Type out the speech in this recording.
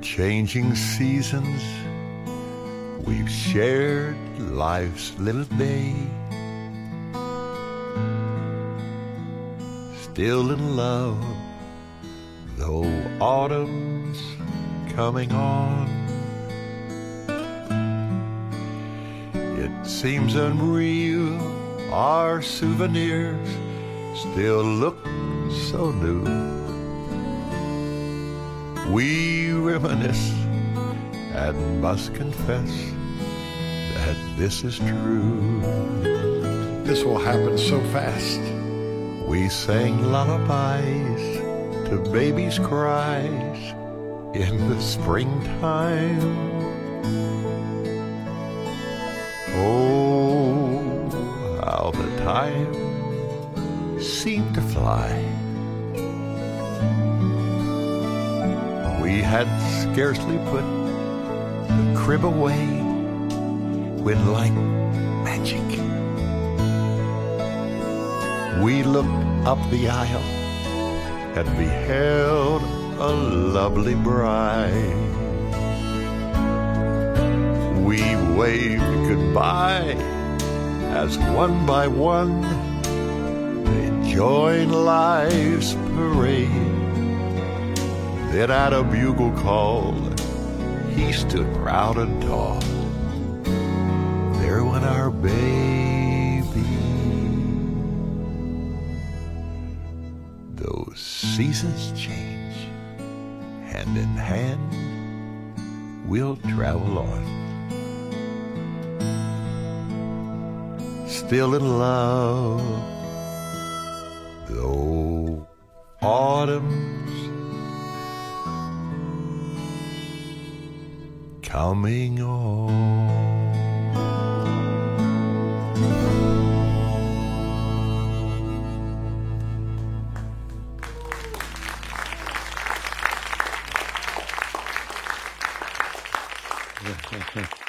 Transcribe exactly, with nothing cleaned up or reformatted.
changing seasons, we've shared life's little day. Still in love, though autumn's coming on. It seems unreal, our souvenirs still look so new. We reminisce and must confess that this is true. This will happen so fast. We sang lullabies to babies' cries in the springtime. Oh, how the time seemed to fly. We had scarcely put the crib away when, like magic, we looked up the aisle and beheld a lovely bride. We waved goodbye as one by one they joined life's parade. Then at a bugle call, he stood proud and tall. There went our baby. Those seasons change, hand in hand, we'll travel on. Still in love, though autumn's coming on. Yeah, yeah, yeah.